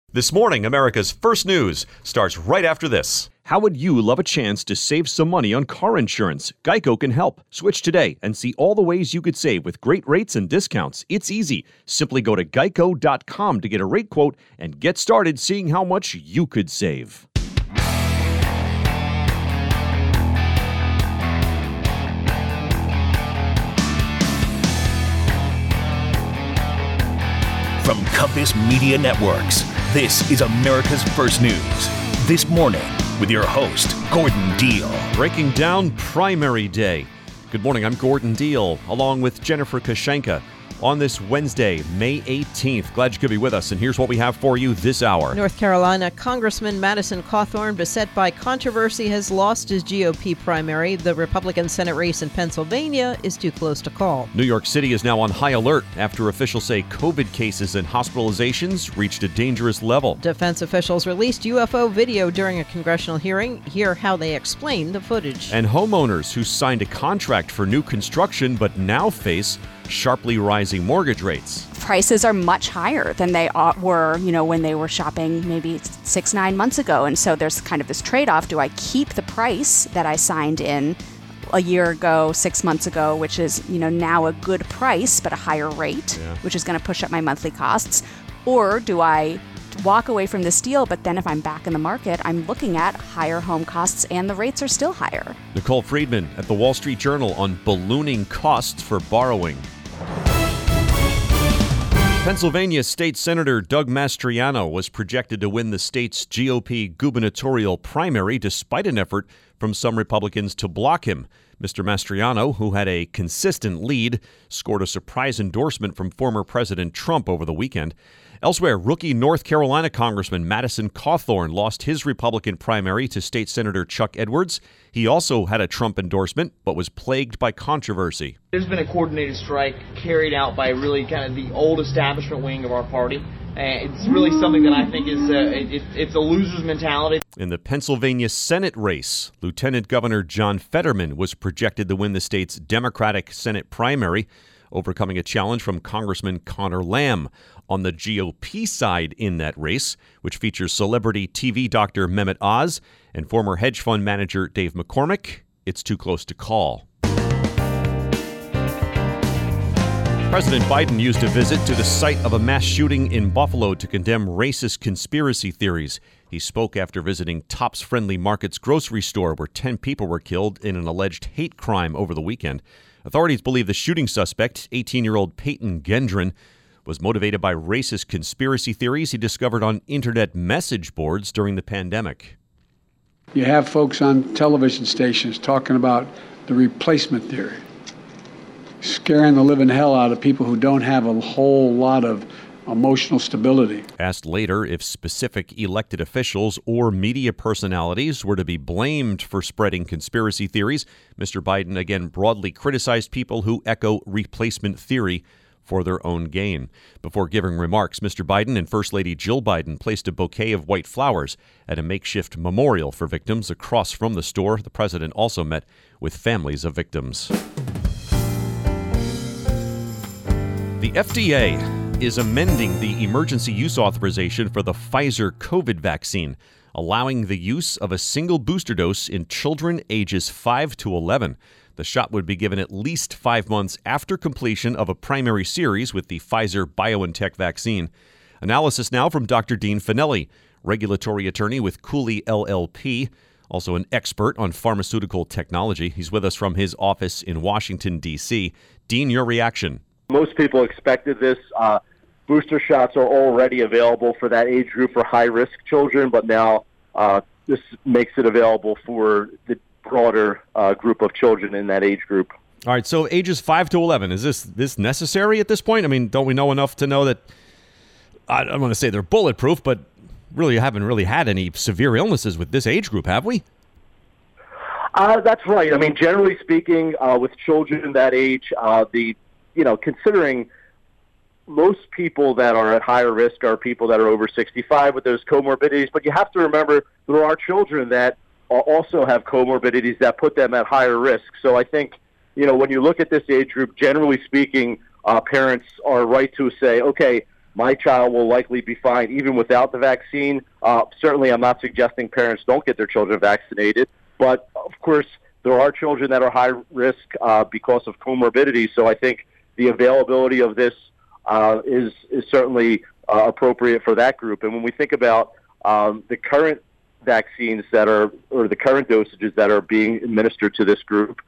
This morning, America's First News starts right after this. How would you love a chance to save some money on car insurance? Geico can help. Switch today and see all the ways you could save with great rates and discounts. It's easy. Simply go to geico.com to get a rate quote and get started seeing how much you could save. From Compass Media Networks, this is America's First News. This morning with your host, Gordon Deal. Breaking down primary day. Good morning, I'm Gordon Deal, along with Jennifer Kashenka. On this Wednesday, May 18th. Glad you could be with us, and here's what we have for you this hour. North Carolina Congressman Madison Cawthorn, beset by controversy, has lost his GOP primary. The Republican Senate race in Pennsylvania is too close to call. New York City is now on high alert after officials say COVID cases and hospitalizations reached a dangerous level. Defense officials released UFO video during a congressional hearing. Hear how they explain the footage. And homeowners who signed a contract for new construction but now face sharply rising mortgage rates. Prices are much higher than they were, when they were shopping maybe 6-9 months ago. And so there's kind of this trade-off. Do I keep the price that I signed in a year ago, 6 months ago, which is, now a good price, but a higher rate, which is going to push up my monthly costs? Or do I walk away from this deal, but then if I'm back in the market, I'm looking at higher home costs and the rates are still higher? Nicole Friedman at the Wall Street Journal on ballooning costs for borrowing. Pennsylvania State Senator Doug Mastriano was projected to win the state's GOP gubernatorial primary despite an effort from some Republicans to block him. Mr. Mastriano, who had a consistent lead, scored a surprise endorsement from former President Trump over the weekend. Elsewhere, rookie North Carolina Congressman Madison Cawthorn lost his Republican primary to State Senator Chuck Edwards. He also had a Trump endorsement, but was plagued by controversy. There's been a coordinated strike carried out by really kind of the old establishment wing of our party. It's really something that I think is it's a loser's mentality. In the Pennsylvania Senate race, Lieutenant Governor John Fetterman was projected to win the state's Democratic Senate primary, overcoming a challenge from Congressman Conor Lamb. On the GOP side in that race, which features celebrity TV doctor Mehmet Oz and former hedge fund manager Dave McCormick, it's too close to call. President Biden used a visit to the site of a mass shooting in Buffalo to condemn racist conspiracy theories. He spoke after visiting Tops Friendly Market's grocery store, where 10 people were killed in an alleged hate crime over the weekend. Authorities believe the shooting suspect, 18-year-old Peyton Gendron, was motivated by racist conspiracy theories he discovered on internet message boards during the pandemic. You have folks on television stations talking about the replacement theory, scaring the living hell out of people who don't have a whole lot of emotional stability. Asked later if specific elected officials or media personalities were to be blamed for spreading conspiracy theories, Mr. Biden again broadly criticized people who echo replacement theory for their own gain. Before giving remarks, Mr. Biden and First Lady Jill Biden placed a bouquet of white flowers at a makeshift memorial for victims across from the store. The president also met with families of victims. The FDA is amending the emergency use authorization for the Pfizer COVID vaccine, allowing the use of a single booster dose in children ages 5 to 11. The shot would be given at least 5 months after completion of a primary series with the Pfizer-BioNTech vaccine. Analysis now from Dr. Dean Finelli, regulatory attorney with Cooley LLP, also an expert on pharmaceutical technology. He's with us from his office in Washington, D.C. Dean, your reaction? Most people expected this. Booster shots are already available for that age group for high-risk children, but now this makes it available for the broader group of children in that age group. All right, so ages 5 to 11, is this necessary at this point? I mean, don't we know enough to know that, I don't want to say they're bulletproof, but really haven't really had any severe illnesses with this age group, have we? That's right. I mean, generally speaking, with children that age, considering most people that are at higher risk are people that are over 65 with those comorbidities, but you have to remember there are children that also have comorbidities that put them at higher risk. So I think, when you look at this age group, generally speaking, parents are right to say, okay, my child will likely be fine even without the vaccine. Certainly, I'm not suggesting parents don't get their children vaccinated, but of course, there are children that are high risk because of comorbidity. So I think the availability of this is certainly appropriate for that group. And when we think about the current vaccines or the current dosages that are being administered to this group,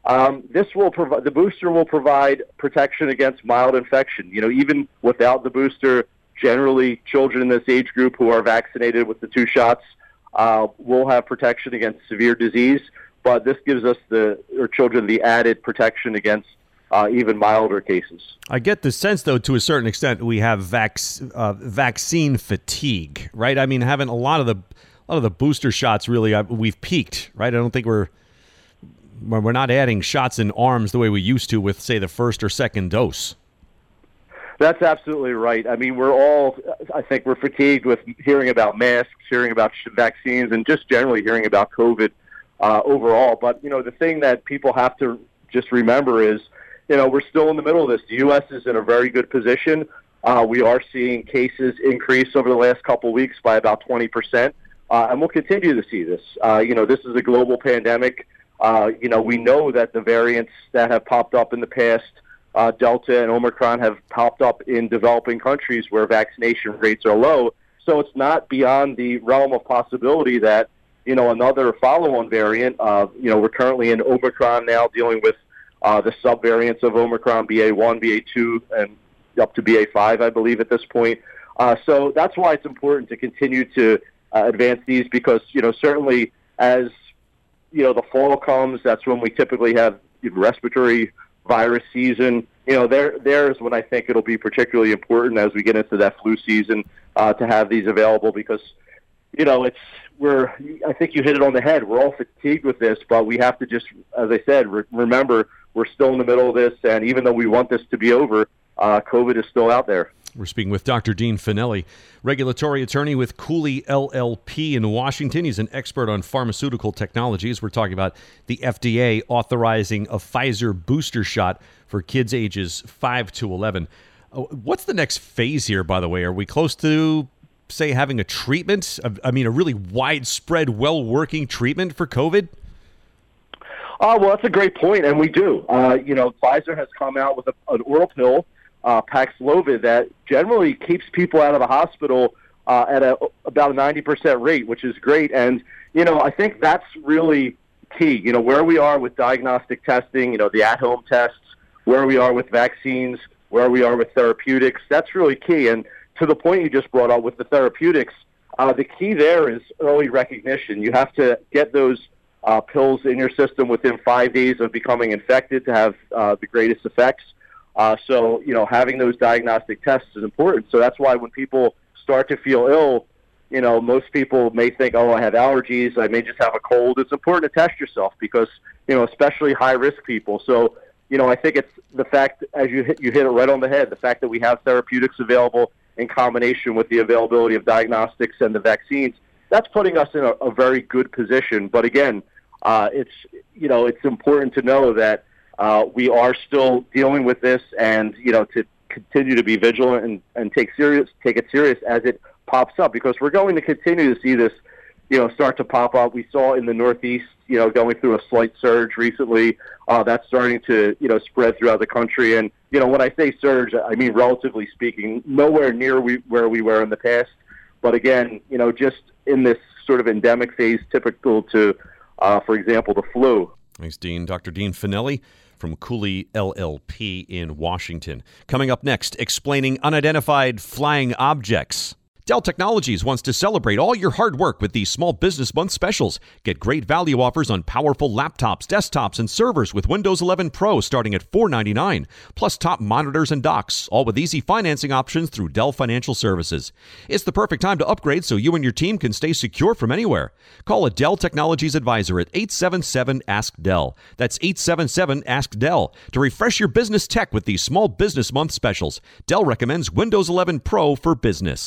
the booster will provide protection against mild infection. Even without the booster, generally children in this age group who are vaccinated with the 2 shots will have protection against severe disease. But this gives us children the added protection against even milder cases. I get the sense, though, to a certain extent, we have vaccine fatigue, right? I mean, having a lot of the booster shots, really, we've peaked, right? I don't think we're not adding shots in arms the way we used to with, say, the first or second dose. That's absolutely right. I mean, I think we're fatigued with hearing about masks, hearing about vaccines, and just generally hearing about COVID overall. But, the thing that people have to just remember is, we're still in the middle of this. The U.S. is in a very good position. We are seeing cases increase over the last couple of weeks by about 20%, and we'll continue to see this. This is a global pandemic. We know that the variants that have popped up in the past, Delta and Omicron, have popped up in developing countries where vaccination rates are low. So it's not beyond the realm of possibility that, another follow-on variant, we're currently in Omicron now dealing with the subvariants of Omicron, BA1, BA2, and up to BA5, I believe, at this point. So that's why it's important to continue to advance these because, certainly as, the fall comes, that's when we typically have respiratory virus season. There's when I think it'll be particularly important as we get into that flu season to have these available because, I think you hit it on the head. We're all fatigued with this, but we have to just, as I said, remember we're still in the middle of this, and even though we want this to be over, COVID is still out there. We're speaking with Dr. Dean Finelli, regulatory attorney with Cooley LLP in Washington. He's an expert on pharmaceutical technologies. We're talking about the FDA authorizing a Pfizer booster shot for kids ages 5 to 11. What's the next phase here, by the way? Are we close to, say, having a treatment? A really widespread, well-working treatment for COVID? Well, that's a great point, and we do. Pfizer has come out with an oral pill, Paxlovid, that generally keeps people out of the hospital at about a 90% rate, which is great. And, I think that's really key. Where we are with diagnostic testing, the at-home tests, where we are with vaccines, where we are with therapeutics, that's really key. And to the point you just brought up with the therapeutics, the key there is early recognition. You have to get those pills in your system within 5 days of becoming infected to have the greatest effects. So, having those diagnostic tests is important. So that's why when people start to feel ill, most people may think, I have allergies, I may just have a cold. It's important to test yourself because, especially high-risk people. So, I think it's the fact, as you hit it right on the head, the fact that we have therapeutics available in combination with the availability of diagnostics and the vaccines, that's putting us in a very good position. But again, it's important to know that we are still dealing with this and, to continue to be vigilant and take it serious as it pops up because we're going to continue to see this, start to pop up. We saw in the Northeast, going through a slight surge recently. That's starting to, spread throughout the country. And, when I say surge, I mean, relatively speaking, nowhere near where we were in the past. But again, just in this sort of endemic phase typical to, for example, the flu. Thanks, Dean. Dr. Dean Finelli from Cooley LLP in Washington. Coming up next, explaining unidentified flying objects. Dell Technologies wants to celebrate all your hard work with these Small Business Month specials. Get great value offers on powerful laptops, desktops, and servers with Windows 11 Pro starting at $499, plus top monitors and docks, all with easy financing options through Dell Financial Services. It's the perfect time to upgrade so you and your team can stay secure from anywhere. Call a Dell Technologies advisor at 877-ASK-DELL. That's 877-ASK-DELL to refresh your business tech with these Small Business Month specials. Dell recommends Windows 11 Pro for business. Thanks for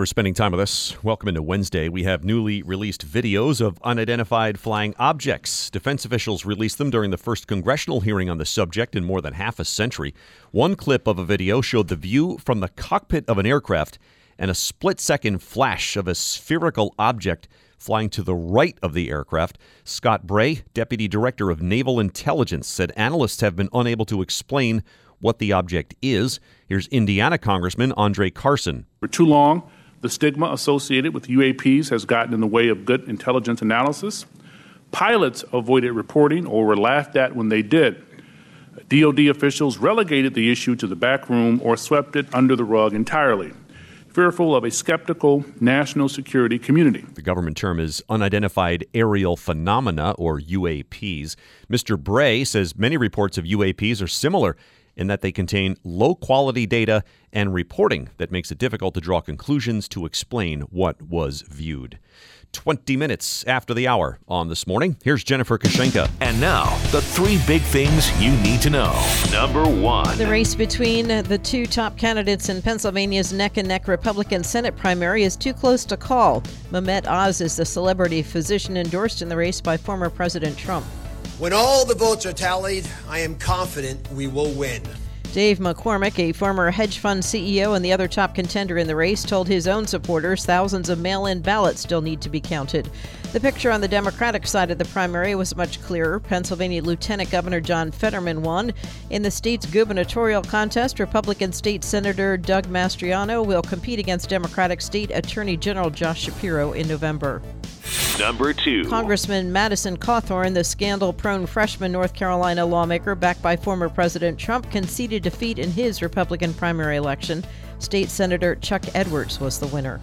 for spending time with us. Welcome into Wednesday. We have newly released videos of unidentified flying objects. Defense officials released them during the first congressional hearing on the subject in more than half a century. One clip of a video showed the view from the cockpit of an aircraft and a split-second flash of a spherical object flying to the right of the aircraft. Scott Bray, Deputy Director of Naval Intelligence, said analysts have been unable to explain what the object is. Here's Indiana Congressman Andre Carson. For too long, the stigma associated with UAPs has gotten in the way of good intelligence analysis. Pilots avoided reporting or were laughed at when they did. DoD officials relegated the issue to the back room or swept it under the rug entirely, fearful of a skeptical national security community. The government term is unidentified aerial phenomena, or UAPs. Mr. Bray says many reports of UAPs are similar in that they contain low-quality data and reporting that makes it difficult to draw conclusions to explain what was viewed. 20 minutes after the hour on This Morning, here's Jennifer Kashenka. And now, the three big things you need to know. Number one. The race between the two top candidates in Pennsylvania's neck-and-neck Republican Senate primary is too close to call. Mehmet Oz is the celebrity physician endorsed in the race by former President Trump. When all the votes are tallied, I am confident we will win. Dave McCormick, a former hedge fund CEO and the other top contender in the race, told his own supporters thousands of mail-in ballots still need to be counted. The picture on the Democratic side of the primary was much clearer. Pennsylvania Lieutenant Governor John Fetterman won. In the state's gubernatorial contest, Republican State Senator Doug Mastriano will compete against Democratic State Attorney General Josh Shapiro in November. Number two. Congressman Madison Cawthorn, the scandal-prone freshman North Carolina lawmaker backed by former President Trump, conceded defeat in his Republican primary election. State Senator Chuck Edwards was the winner.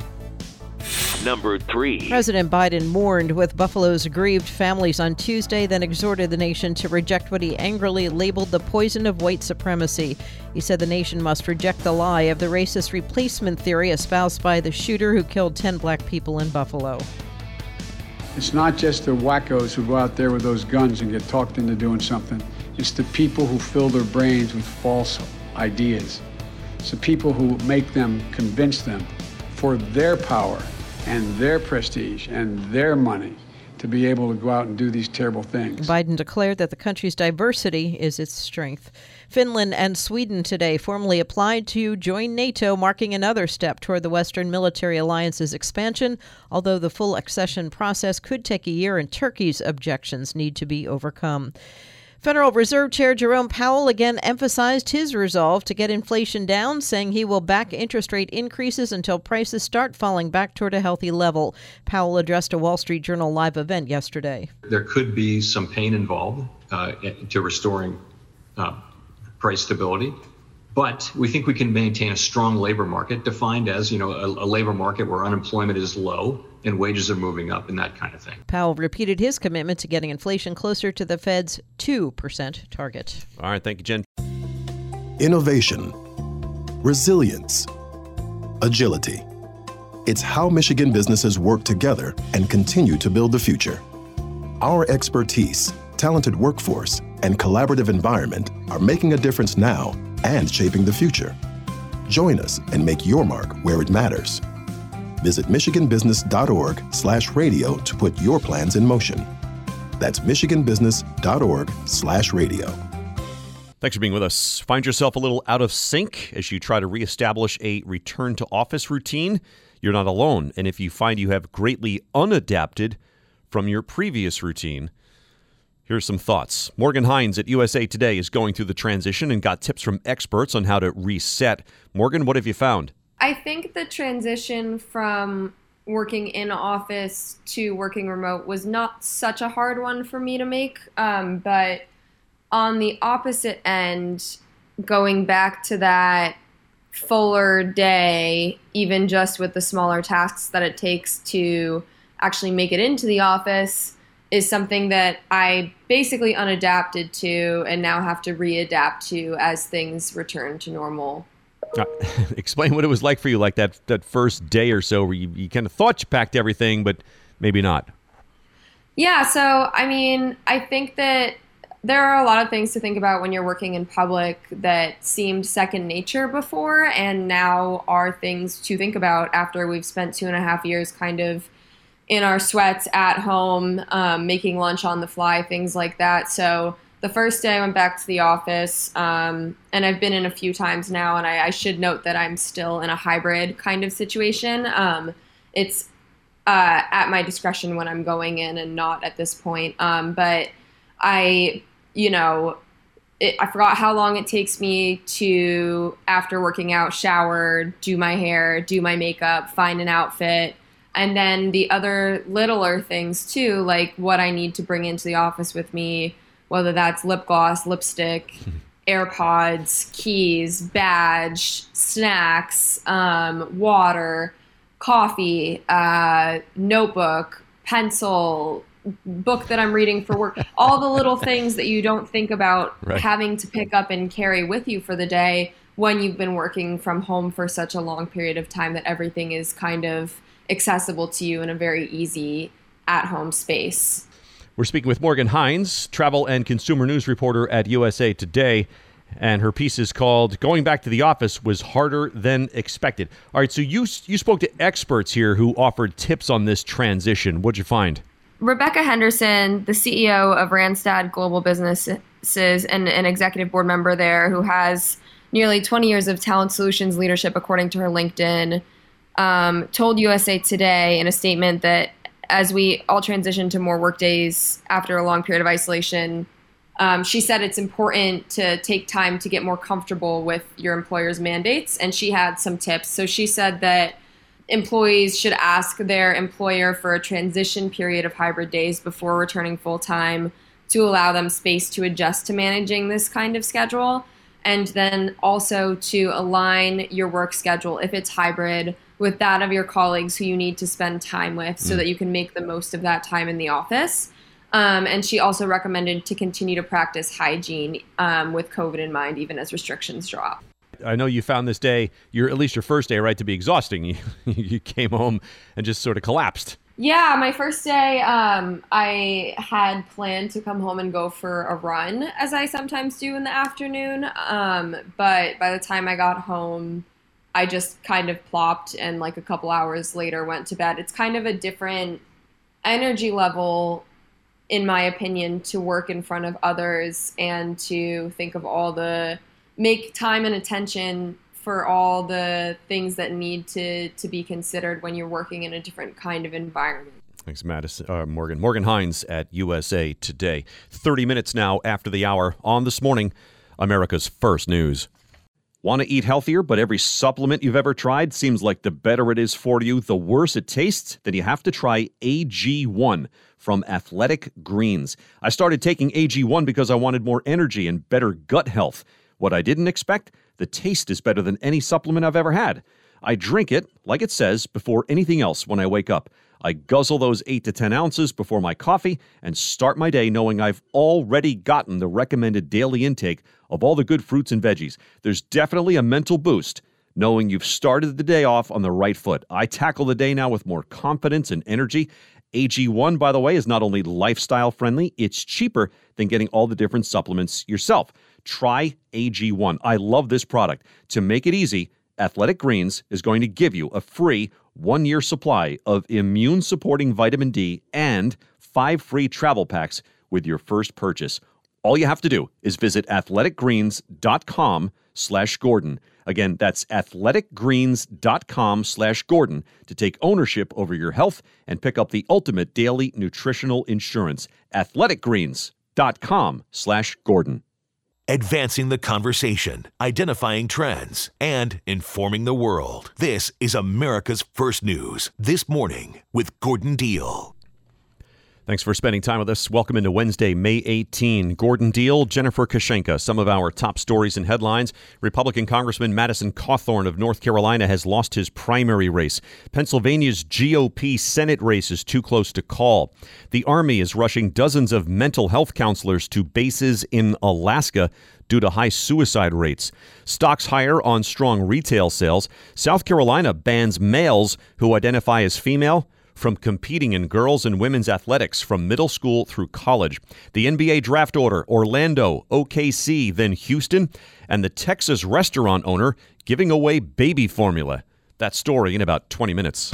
Number three. President Biden mourned with Buffalo's aggrieved families on Tuesday, then exhorted the nation to reject what he angrily labeled the poison of white supremacy. He said the nation must reject the lie of the racist replacement theory espoused by the shooter who killed 10 black people in Buffalo. It's not just the wackos who go out there with those guns and get talked into doing something. It's the people who fill their brains with false ideas. It's the people who make them, convince them for their power and their prestige and their money to be able to go out and do these terrible things. Biden declared that the country's diversity is its strength. Finland and Sweden today formally applied to join NATO, marking another step toward the Western military alliance's expansion, although the full accession process could take a year and Turkey's objections need to be overcome. Federal Reserve Chair Jerome Powell again emphasized his resolve to get inflation down, saying he will back interest rate increases until prices start falling back toward a healthy level. Powell addressed a Wall Street Journal live event yesterday. There could be some pain involved to restoring price stability, but we think we can maintain a strong labor market defined as, a labor market where unemployment is low and wages are moving up and that kind of thing. Powell repeated his commitment to getting inflation closer to the Fed's 2% target. All right, thank you, Jen. Innovation, resilience, agility. It's how Michigan businesses work together and continue to build the future. Our expertise, talented workforce, and collaborative environment are making a difference now and shaping the future. Join us and make your mark where it matters. Visit michiganbusiness.org/radio to put your plans in motion. That's michiganbusiness.org/radio. Thanks for being with us. Find yourself a little out of sync as you try to reestablish a return to office routine? You're not alone. And if you find you have greatly unadapted from your previous routine, here's some thoughts. Morgan Hines at USA Today is going through the transition and got tips from experts on how to reset. Morgan, what have you found? I think the transition from working in office to working remote was not such a hard one for me to make. But on the opposite end, going back to that fuller day, even just with the smaller tasks that it takes to actually make it into the office, is something that I basically unadapted to and now have to readapt to as things return to normal. Explain what it was like for you, like that first day or so where you kind of thought you packed everything, but maybe not. Yeah, so, I mean, I think that There are a lot of things to think about when you're working in public that seemed second nature before and now are things to think about after we've spent 2.5 years kind of in our sweats at home, making lunch on the fly, things like that. So the first day I went back to the office, and I've been in a few times now, and I should note that I'm still in a hybrid kind of situation. It's at my discretion when I'm going in and not at this point. But I forgot how long it takes me to, after working out, shower, do my hair, do my makeup, find an outfit. And then the other littler things too, like what I need to bring into the office with me, whether that's lip gloss, lipstick, AirPods, keys, badge, snacks, water, coffee, notebook, pencil, book that I'm reading for work, all the little things that you don't think about having to pick up and carry with you for the day when you've been working from home for such a long period of time that everything is kind of accessible to you in a very easy at-home space. We're speaking with Morgan Hines, travel and consumer news reporter at USA Today, and her piece is called "Going Back to the Office Was Harder Than Expected." All right, so you spoke to experts here who offered tips on this transition. What'd you find? Rebecca Henderson, the CEO of Randstad Global Businesses and an executive board member there who has nearly 20 years of talent solutions leadership, according to her LinkedIn, told USA Today in a statement that as we all transition to more work days after a long period of isolation, she said it's important to take time to get more comfortable with your employer's mandates, and she had some tips. So she said that employees should ask their employer for a transition period of hybrid days before returning full-time to allow them space to adjust to managing this kind of schedule, and then also to align your work schedule, if it's hybrid, with that of your colleagues who you need to spend time with so that you can make the most of that time in the office. And she also recommended to continue to practice hygiene with COVID in mind, even as restrictions drop. I know you found this day, at least your first day, right, to be exhausting. You came home and just sort of collapsed. Yeah, my first day, I had planned to come home and go for a run, as I sometimes do in the afternoon. But by the time I got home, I just kind of plopped and like a couple hours later went to bed. It's kind of a different energy level, in my opinion, to work in front of others and to think of make time and attention for all the things that need to be considered when you're working in a different kind of environment. Thanks, Morgan. Morgan Hines at USA Today. 30 minutes now after the hour on This Morning, America's First News. Want to eat healthier, but every supplement you've ever tried seems like the better it is for you, the worse it tastes? Then you have to try AG1 from Athletic Greens. I started taking AG1 because I wanted more energy and better gut health. What I didn't expect? The taste is better than any supplement I've ever had. I drink it, like it says, before anything else when I wake up. I guzzle those 8 to 10 ounces before my coffee and start my day knowing I've already gotten the recommended daily intake of all the good fruits and veggies. There's definitely a mental boost knowing you've started the day off on the right foot. I tackle the day now with more confidence and energy. AG1, by the way, is not only lifestyle friendly, it's cheaper than getting all the different supplements yourself. Try AG1. I love this product. To make it easy, Athletic Greens is going to give you a free 1-year supply of immune-supporting vitamin D and 5 free travel packs with your first purchase. All you have to do is visit athleticgreens.com/Gordon. Again, that's athleticgreens.com/Gordon to take ownership over your health and pick up the ultimate daily nutritional insurance. athleticgreens.com/Gordon. Advancing the conversation, identifying trends, and informing the world. This is America's First News, This Morning with Gordon Deal. Thanks for spending time with us. Welcome into Wednesday, May 18. Gordon Deal, Jennifer Kashenka. Some of our top stories and headlines. Republican Congressman Madison Cawthorn of North Carolina has lost his primary race. Pennsylvania's GOP Senate race is too close to call. The Army is rushing dozens of mental health counselors to bases in Alaska due to high suicide rates. Stocks higher on strong retail sales. South Carolina bans males who identify as female from competing in girls and women's athletics from middle school through college. The NBA draft order, Orlando, OKC, then Houston, and the Texas restaurant owner giving away baby formula. That story in about 20 minutes.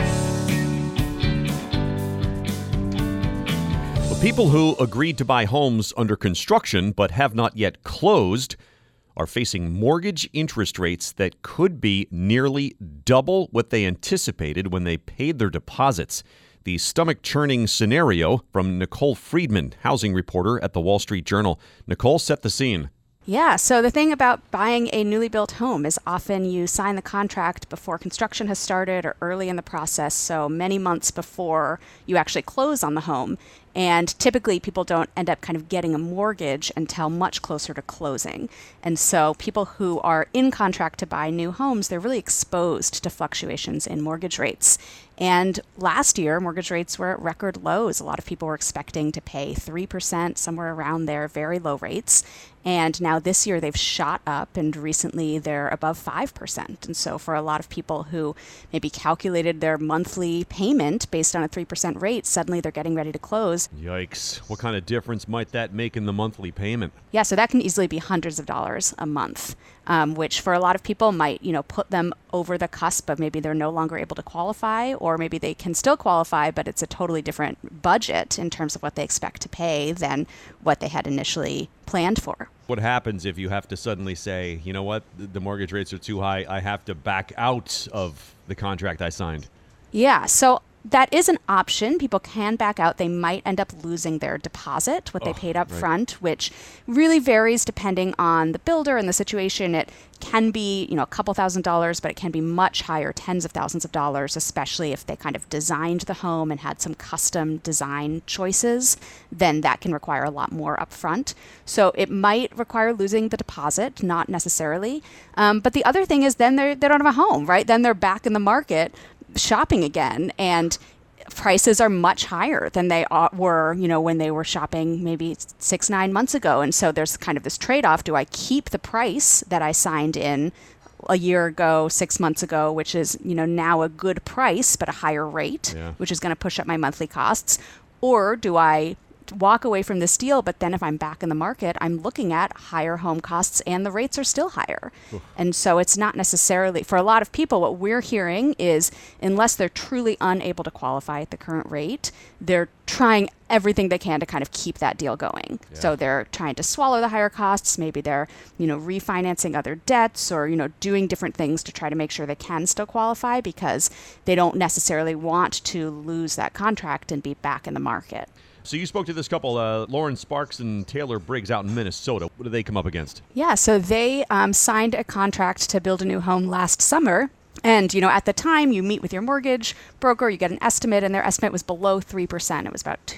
People who agreed to buy homes under construction but have not yet closed are facing mortgage interest rates that could be nearly double what they anticipated when they paid their deposits. The stomach-churning scenario from Nicole Friedman, housing reporter at the Wall Street Journal. Nicole, set the scene. Yeah, so the thing about buying a newly built home is often you sign the contract before construction has started or early in the process, so many months before you actually close on the home. And typically people don't end up kind of getting a mortgage until much closer to closing. And so people who are in contract to buy new homes, they're really exposed to fluctuations in mortgage rates. And last year, mortgage rates were at record lows. A lot of people were expecting to pay 3%, somewhere around there, very low rates. And now this year they've shot up, and recently they're above 5%. And so for a lot of people who maybe calculated their monthly payment based on a 3% rate, suddenly they're getting ready to close. Yikes. What kind of difference might that make in the monthly payment? Yeah, so that can easily be hundreds of dollars a month, which for a lot of people might, put them over the cusp of maybe they're no longer able to qualify, or maybe they can still qualify, but it's a totally different budget in terms of what they expect to pay than what they had initially planned for. What happens if you have to suddenly say, you know what, the mortgage rates are too high, I have to back out of the contract I signed? Yeah, so that is an option. People can back out. They might end up losing their deposit, what they paid up front, which really varies depending on the builder and the situation. It can be, a couple $1,000s, but it can be much higher, tens of thousands of dollars, especially if they kind of designed the home and had some custom design choices. Then that can require a lot more upfront. So it might require losing the deposit, not necessarily. But the other thing is then they don't have a home, right? Then they're back in the market shopping again, and prices are much higher than they were, when they were shopping maybe 6-9 months ago. And so there's kind of this trade-off. Do I keep the price that I signed in a year ago, 6 months ago, which is, now a good price, but a higher rate, which is going to push up my monthly costs? Or do I walk away from this deal, but then if I'm back in the market, I'm looking at higher home costs and the rates are still higher. And so it's not necessarily, for a lot of people, what we're hearing is unless they're truly unable to qualify at the current rate, they're trying everything they can to kind of keep that deal going. So they're trying to swallow the higher costs. Maybe they're, refinancing other debts or, doing different things to try to make sure they can still qualify because they don't necessarily want to lose that contract and be back in the market. So you spoke to this couple, Lauren Sparks and Taylor Briggs out in Minnesota. What did they come up against? Yeah, so they signed a contract to build a new home last summer. And, at the time, you meet with your mortgage broker, you get an estimate, and their estimate was below 3%. It was about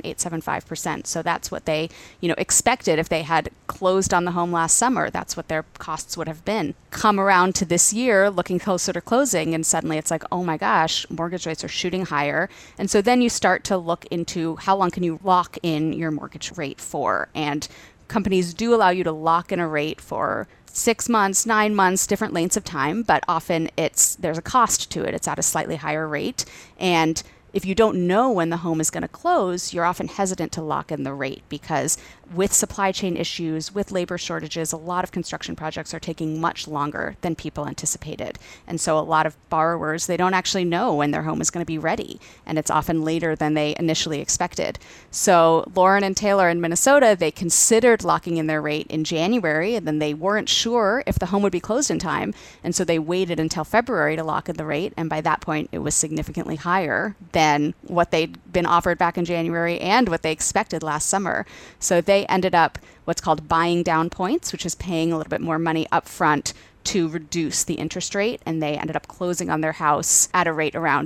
2.875%. So that's what they, expected if they had closed on the home last summer. That's what their costs would have been. Come around to this year, looking closer to closing, and suddenly it's like, oh my gosh, mortgage rates are shooting higher. And so then you start to look into how long can you lock in your mortgage rate for. And companies do allow you to lock in a rate for 6 months, 9 months, different lengths of time, but often there's a cost to it. It's at a slightly higher rate. And if you don't know when the home is going to close, you're often hesitant to lock in the rate because with supply chain issues, with labor shortages, a lot of construction projects are taking much longer than people anticipated. And so a lot of borrowers, they don't actually know when their home is going to be ready. And it's often later than they initially expected. So Lauren and Taylor in Minnesota, they considered locking in their rate in January, and then they weren't sure if the home would be closed in time. And so they waited until February to lock in the rate. And by that point, it was significantly higher than what they'd been offered back in January and what they expected last summer. So they ended up what's called buying down points, which is paying a little bit more money up front to reduce the interest rate, and they ended up closing on their house at a rate around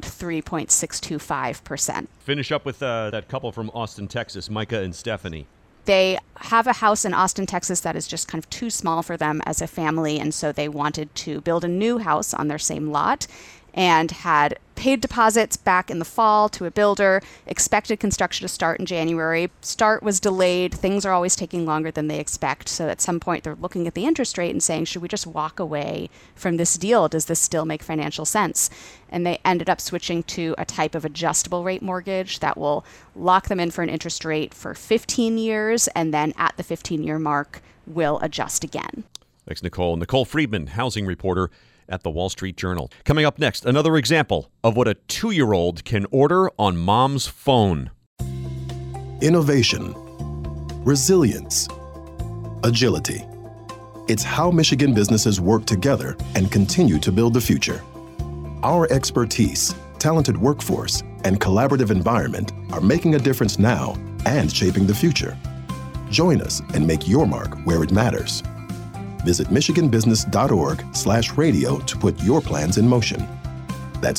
3.625%. Finish up with that couple from Austin, Texas, Micah and Stephanie. They have a house in Austin, Texas that is just kind of too small for them as a family, and so they wanted to build a new house on their same lot. and had paid deposits back in the fall to a builder, expected construction to start in January. Start was delayed. Things are always taking longer than they expect. So at some point, they're looking at the interest rate and saying, should we just walk away from this deal? Does this still make financial sense? And they ended up switching to a type of adjustable rate mortgage that will lock them in for an interest rate for 15 years, and then at the 15-year mark will adjust again. Thanks, Nicole. Nicole Friedman, housing reporter at the Wall Street Journal. Coming up next, another example of what a 2-year-old can order on mom's phone. Innovation, resilience, agility. It's how Michigan businesses work together and continue to build the future. Our expertise, talented workforce, and collaborative environment are making a difference now and shaping the future. Join us and make your mark where it matters. Visit michiganbusiness.org/radio to put your plans in motion. That's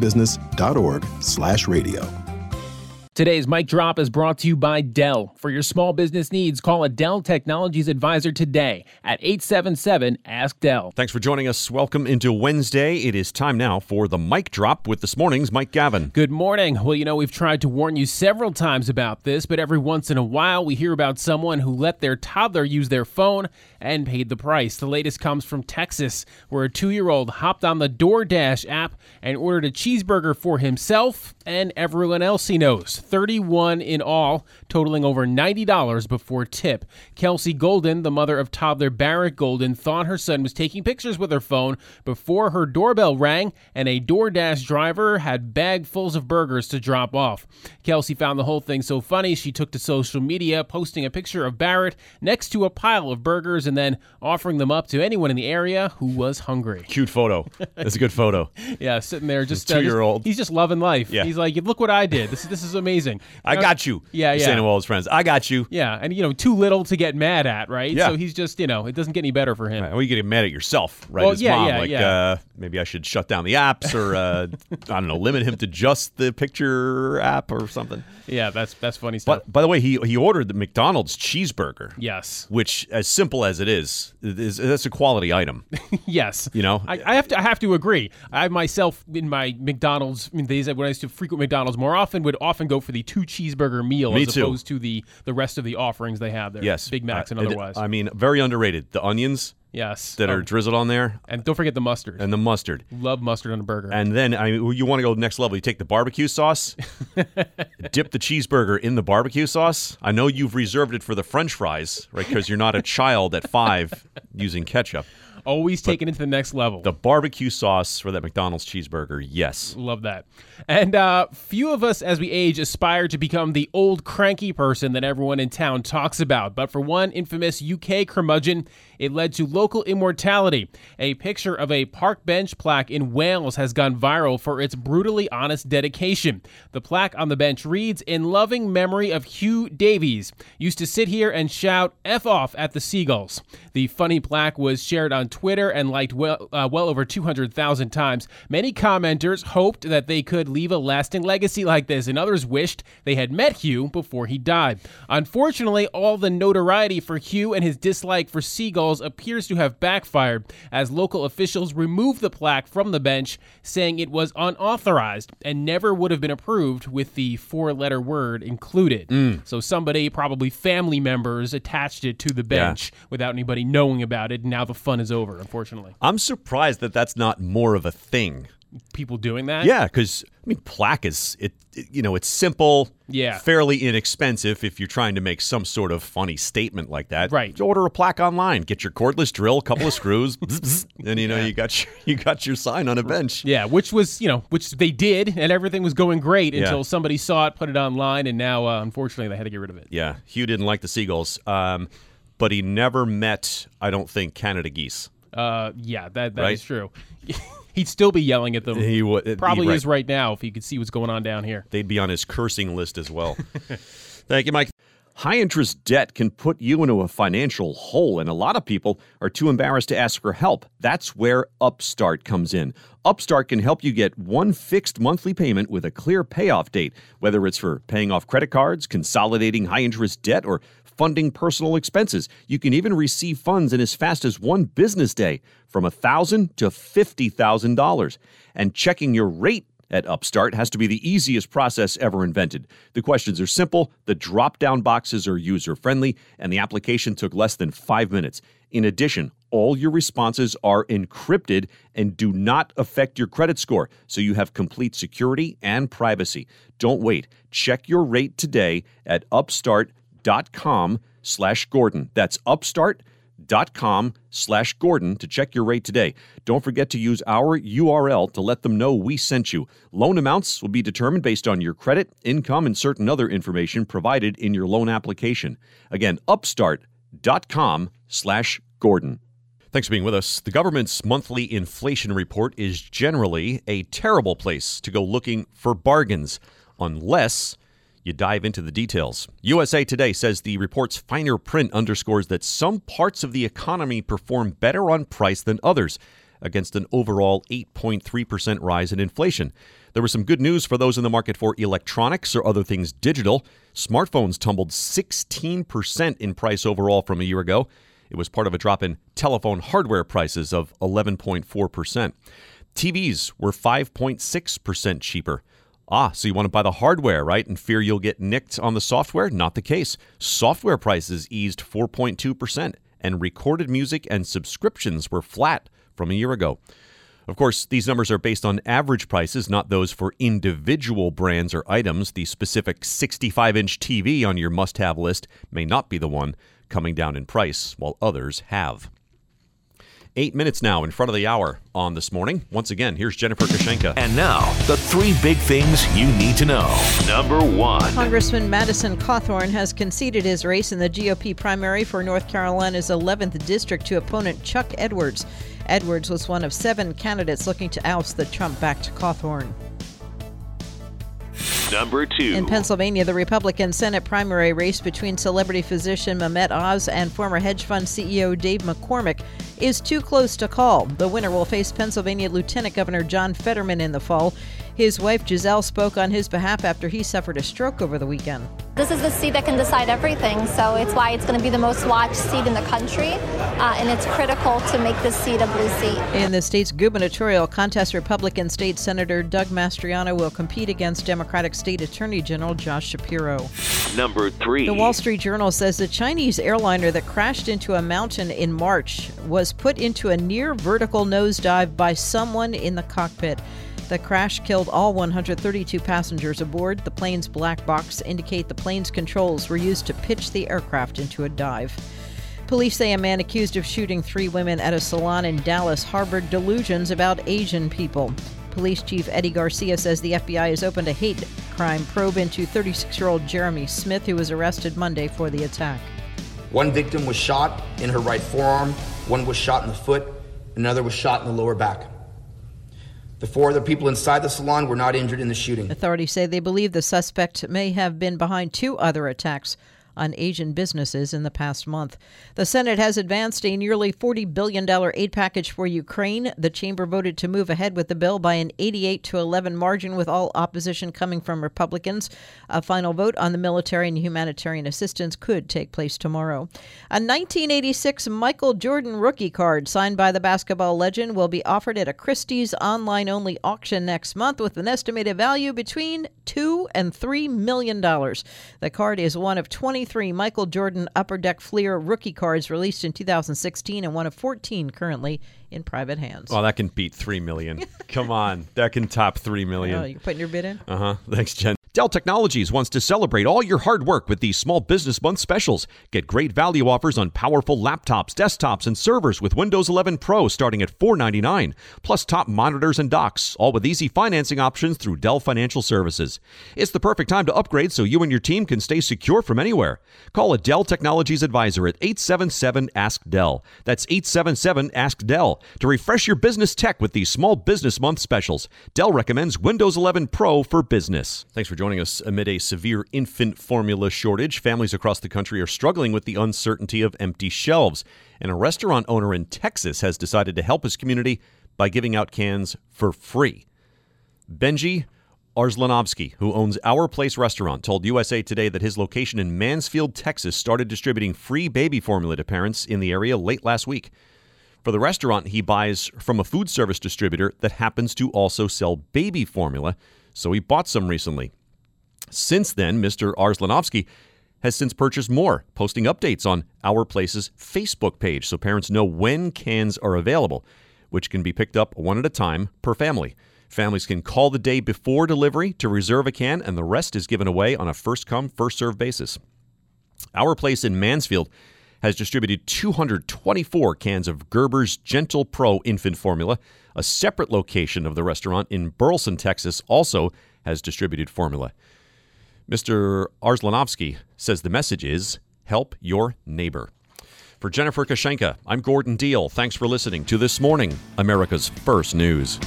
michiganbusiness.org/radio. Today's Mic Drop is brought to you by Dell. For your small business needs, call a Dell Technologies advisor today at 877-ASK-DELL. Thanks for joining us. Welcome into Wednesday. It is time now for the Mic Drop with this morning's Mike Gavin. Good morning. Well, we've tried to warn you several times about this, but every once in a while we hear about someone who let their toddler use their phone and paid the price. The latest comes from Texas, where a 2-year-old hopped on the DoorDash app and ordered a cheeseburger for himself and everyone else he knows. 31 in all, totaling over $90 before tip. Kelsey Golden, the mother of toddler Barrett Golden, thought her son was taking pictures with her phone before her doorbell rang and a DoorDash driver had bagfuls of burgers to drop off. Kelsey found the whole thing so funny she took to social media, posting a picture of Barrett next to a pile of burgers and then offering them up to anyone in the area who was hungry. Cute photo. That's a good photo. Yeah, sitting there just 2-year-old. He's just loving life. Yeah. He's like, look what I did. This is amazing. I got you. Yeah. Saying to all his friends, I got you. Yeah, and too little to get mad at, right? Yeah. So he's just, it doesn't get any better for him. Right. Well, you get mad at yourself, right? Well, His yeah, mom, yeah. Maybe I should shut down the apps, or I don't know, limit him to just the picture app or something. Yeah, that's funny stuff. But by the way, he ordered the McDonald's cheeseburger. Yes. Which, as simple as it is that's a quality item. Yes. I have to agree. I myself, in my McDonald's days when I used to frequent McDonald's more often, would often go for the 2 cheeseburger meal Me as too. opposed to the rest of the offerings they have there. Yes. Big Macs and otherwise. Very underrated. The onions. Yes. That are drizzled on there. And don't forget the mustard. And the mustard. Love mustard on a burger. And then, you want to go next level. You take the barbecue sauce, dip the cheeseburger in the barbecue sauce. I know you've reserved it for the French fries, right? Because you're not a child at 5 using ketchup. Always taken it to the next level. The barbecue sauce for that McDonald's cheeseburger, yes. Love that. And few of us as we age aspire to become the old cranky person that everyone in town talks about. But for one infamous UK curmudgeon, it led to local immortality. A picture of a park bench plaque in Wales has gone viral for its brutally honest dedication. The plaque on the bench reads, "In loving memory of Hugh Davies. Used to sit here and shout F off at the seagulls." The funny plaque was shared on Twitter and liked well over 200,000 times. Many commenters hoped that they could leave a lasting legacy like this, and others wished they had met Hugh before he died. Unfortunately, all the notoriety for Hugh and his dislike for seagulls appears to have backfired, as local officials removed the plaque from the bench, saying it was unauthorized and never would have been approved with the 4-letter word included. So somebody, probably family members, attached it to the bench without anybody knowing about it, and now the fun is over, unfortunately. I'm surprised that that's not more of a thing. People doing that? Yeah, because plaque is it's simple, fairly inexpensive if you're trying to make some sort of funny statement like that. Right. Just order a plaque online, get your cordless drill, a couple of screws, and you got your sign on a bench. Yeah, which they did, and everything was going great until somebody saw it, put it online, and now unfortunately they had to get rid of it. Yeah, Hugh didn't like the seagulls, but he never met, I don't think, Canada geese. That right? is true. He'd still be yelling at them. He would probably is right now if he could see what's going on down here. They'd be on his cursing list as well. Thank you, Mike. High-interest debt can put you into a financial hole, and a lot of people are too embarrassed to ask for help. That's where Upstart comes in. Upstart can help you get one fixed monthly payment with a clear payoff date, whether it's for paying off credit cards, consolidating high-interest debt, or funding personal expenses. You can even receive funds in as fast as one business day, from $1,000 to $50,000. And checking your rate at Upstart has to be the easiest process ever invented. The questions are simple, the drop-down boxes are user-friendly, and the application took less than 5 minutes. In addition, all your responses are encrypted and do not affect your credit score, so you have complete security and privacy. Don't wait. Check your rate today at upstart.com/Gordon. That's upstart.com/Gordon to check your rate today. Don't forget to use our URL to let them know we sent you. Loan amounts will be determined based on your credit, income, and certain other information provided in your loan application. Again, upstart.com/Gordon. Thanks for being with us. The government's monthly inflation report is generally a terrible place to go looking for bargains, unless you dive into the details. USA Today says the report's finer print underscores that some parts of the economy perform better on price than others, against an overall 8.3% rise in inflation. There was some good news for those in the market for electronics or other things digital. Smartphones tumbled 16% in price overall from a year ago. It was part of a drop in telephone hardware prices of 11.4%. TVs were 5.6% cheaper. So you want to buy the hardware, right, and fear you'll get nicked on the software? Not the case. Software prices eased 4.2%, and recorded music and subscriptions were flat from a year ago. Of course, these numbers are based on average prices, not those for individual brands or items. The specific 65-inch TV on your must-have list may not be the one coming down in price, while others have. 8 minutes now in front of the hour on This Morning. Once again, here's Jennifer Kushenka. And now, the 3 big things you need to know. Number 1. Congressman Madison Cawthorn has conceded his race in the GOP primary for North Carolina's 11th district to opponent Chuck Edwards. Edwards was one of 7 candidates looking to oust the Trump-backed Cawthorn. Number 2. In Pennsylvania, the Republican Senate primary race between celebrity physician Mehmet Oz and former hedge fund CEO Dave McCormick is too close to call. The winner will face Pennsylvania Lieutenant Governor John Fetterman in the fall. His wife Giselle spoke on his behalf after he suffered a stroke over the weekend. This is the seat that can decide everything, so it's why it's going to be the most watched seat in the country, and it's critical to make this seat a blue seat. In the state's gubernatorial contest, Republican State Senator Doug Mastriano will compete against Democratic State Attorney General Josh Shapiro. Number 3. The Wall Street Journal says the Chinese airliner that crashed into a mountain in March was put into a near vertical nosedive by someone in the cockpit. The crash killed all 132 passengers aboard. The plane's black box indicate the plane's controls were used to pitch the aircraft into a dive. Police say a man accused of shooting 3 women at a salon in Dallas harbored delusions about Asian people. Police Chief Eddie Garcia says the FBI has opened a hate crime probe into 36-year-old Jeremy Smith, who was arrested Monday for the attack. One victim was shot in her right forearm, one was shot in the foot, another was shot in the lower back. The 4 other people inside the salon were not injured in the shooting. Authorities say they believe the suspect may have been behind 2 other attacks on Asian businesses in the past month. The Senate has advanced a nearly $40 billion aid package for Ukraine. The chamber voted to move ahead with the bill by an 88-11 margin, with all opposition coming from Republicans. A final vote on the military and humanitarian assistance could take place tomorrow. A 1986 Michael Jordan rookie card signed by the basketball legend will be offered at a Christie's online-only auction next month, with an estimated value between $2 and $3 million. The card is one of 23 Michael Jordan Upper Deck Fleer rookie cards released in 2016 and one of 14 currently in private hands. Well, that can beat $3 million. Come on. That can top $3 million. Oh, you're putting your bid in? Thanks, Jen. Dell Technologies wants to celebrate all your hard work with these Small Business Month specials. Get great value offers on powerful laptops, desktops, and servers with Windows 11 Pro starting at $499, plus top monitors and docks, all with easy financing options through Dell Financial Services. It's the perfect time to upgrade so you and your team can stay secure from anywhere. Call a Dell Technologies advisor at 877-ASK-DELL. That's 877-ASK-DELL to refresh your business tech with these Small Business Month specials. Dell recommends Windows 11 Pro for business. Thanks for joining joining us amid a severe infant formula shortage. Families across the country are struggling with the uncertainty of empty shelves. And a restaurant owner in Texas has decided to help his community by giving out cans for free. Benji Arslanovsky, who owns Our Place Restaurant, told USA Today that his location in Mansfield, Texas, started distributing free baby formula to parents in the area late last week. For the restaurant, he buys from a food service distributor that happens to also sell baby formula, so he bought some recently. Since then, Mr. Arslanovsky has since purchased more, posting updates on Our Place's Facebook page so parents know when cans are available, which can be picked up one at a time per family. Families can call the day before delivery to reserve a can, and the rest is given away on a first-come, first-served basis. Our Place in Mansfield has distributed 224 cans of Gerber's Gentle Pro infant formula. A separate location of the restaurant in Burleson, Texas, also has distributed formula. Mr. Arslanovsky says the message is, help your neighbor. For Jennifer Kashenka, I'm Gordon Deal. Thanks for listening to This Morning, America's First News.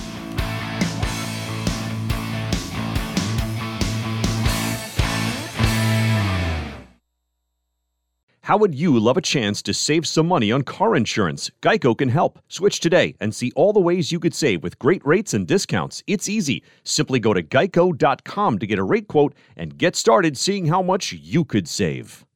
How would you love a chance to save some money on car insurance? Geico can help. Switch today and see all the ways you could save with great rates and discounts. It's easy. Simply go to geico.com to get a rate quote and get started seeing how much you could save.